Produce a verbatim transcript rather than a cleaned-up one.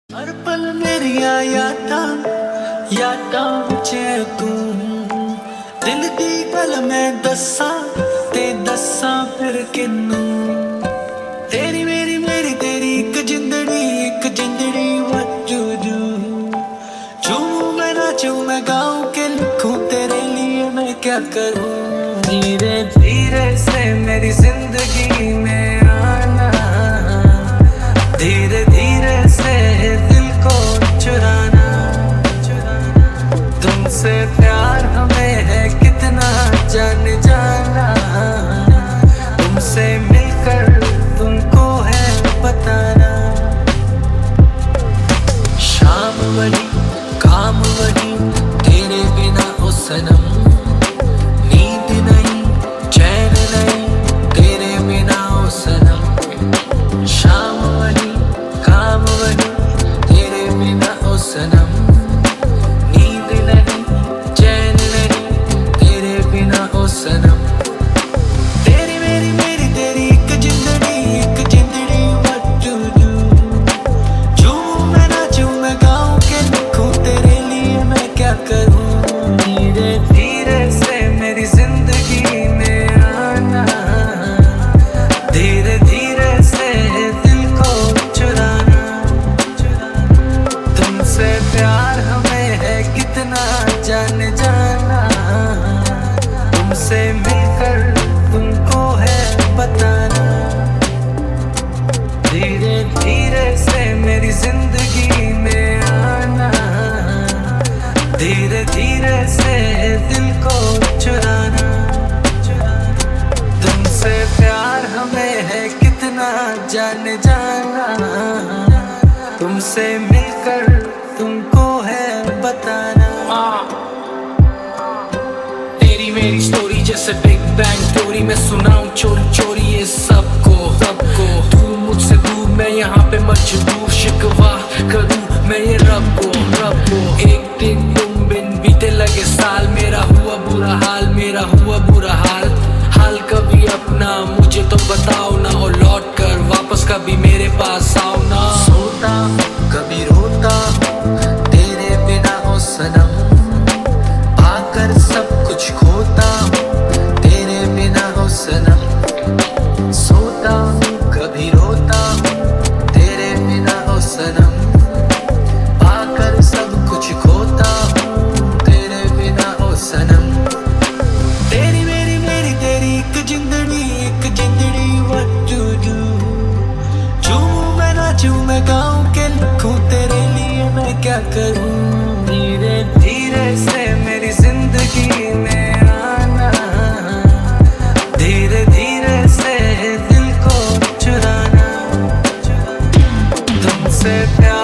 हर पल मेरिया यादां यादां विच तू दिल दी गल मैं दस्सां ते दस्सां फिर किनू तेरी मेरी मेरी तेरी एक जिंदड़ी एक जिंदड़ी वजू जू झूमूं मैं नाचूं मैं गाऊं के लिखूं तेरे लिए मैं क्या करूं। धीरे धीरे से मेरी जिंदगी में आना, धीरे धीरे से दिल को चुराना। तुमसे प्यार हमें है कितना जान जाना, तुमसे मिलकर तुमको है बताना। शाम वही काम वही तेरे बिना ओ सनम, नींद नहीं चैन नहीं तेरे बिना ओ सनम। शाम वही काम वही तेरे बिना ओ सनम, नींद नहीं चैन नहीं तेरे बिना ओ सनम। तेरी मेरी मेरी तेरी एक जिंदड़ी एक जिंदड़ी वजू जू झूमूं मैं नाचूं मैं गाऊं के लिखूं तेरे लिए मैं क्या करूं। धीरे धीरे से मेरी जिंदगी में आना, धीरे धीरे से दिल को चुराना। तुमसे प्यार हमें है कितना जान जाना, तुमसे मिलकर तुमको है बताना। धीरे धीरे से मेरी जिंदगी में आना, धीरे धीरे से दिल को चुराना। तुमसे प्यार हमें है कितना जान जाना, तुमसे मिलकर तुमको है बताना। तेरी मेरी स्टोरी जैसे बिग बैंग थ्योरी, मैं सुनाऊं चोरी चोरी ये सबको सबको। तू मुझसे दूर मैं यहाँ पे मजबूर, शिकवा करूं मैं ये रब को रब को। एक दिन तुम बिन बीते लगे साल, मेरा हुआ बुरा हाल मेरा हुआ बुरा हाल। हाल कभी अपना मुझे तो बताओ ना, और लौट कर वापस कभी मेरे पास आओ ना। सोता कभी रोता तेरे बिना ओ सनम, आकर सब कुछ खोता तेरे बिना ओ सनम। सोता कभी रोता तेरे बिना ओ सनम, आकर सब कुछ खोता तेरे बिना ओ सनम। तेरी मेरी मेरी तेरी एक जिंदड़ी एक जिंदड़ी वजू जू झूमूं मैं नाचूं मैं गाऊं के लिखूं तेरे लिए मैं क्या करूं। धीरे धीरे से मेरी जिंदगी में आना, धीरे धीरे से दिल को चुराना। तुमसे प्यार